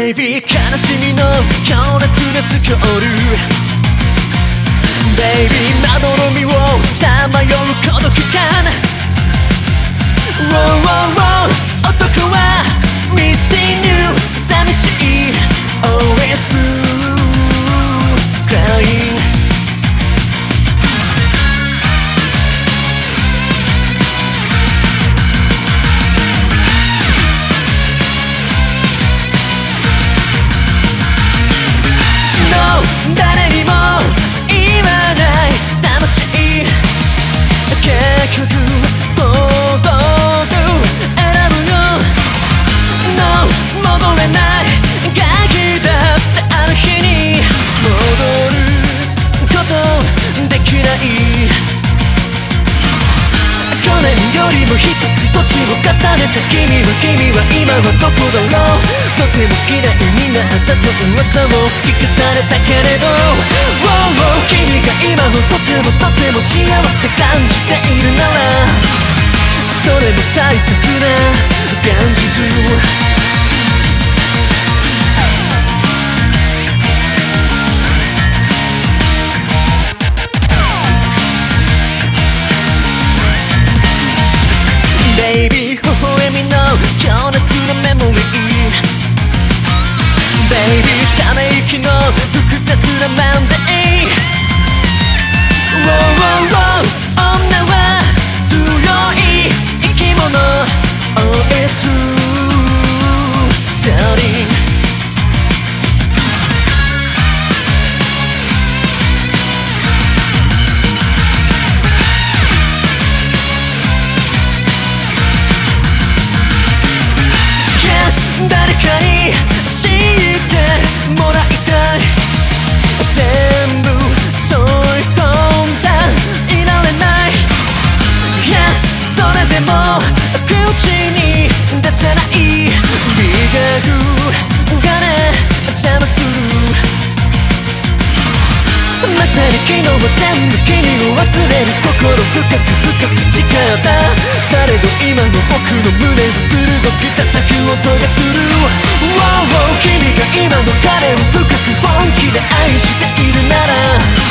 Baby 悲しみの強烈なスコール Baby まどろみをさまよう孤独感 男は Missing you 寂しい Always blue Crying誰にも言わない魂結局僕選ぶよ No 戻れないガキだってある日に戻ることできない去年よりも一つ年を重ねた君は今はどこだろうとても嫌いになったと噂を聞かされたけれど 君が今もとても幸せ感じているならそれも大切な現実Baby 微笑みの強烈なメモリー Baby ため息の複雑なマンデー 女は強い生き物 Oh it's true Darling誰かに知ってもらいたい全部背負い込んじゃいられない Yes それでも口に出せない美学がね邪魔するまさに昨日は全部君を忘れる心深く誓ったされど今の僕の胸を鋭く叩く音がする 君が今の彼を深く本気で愛しているなら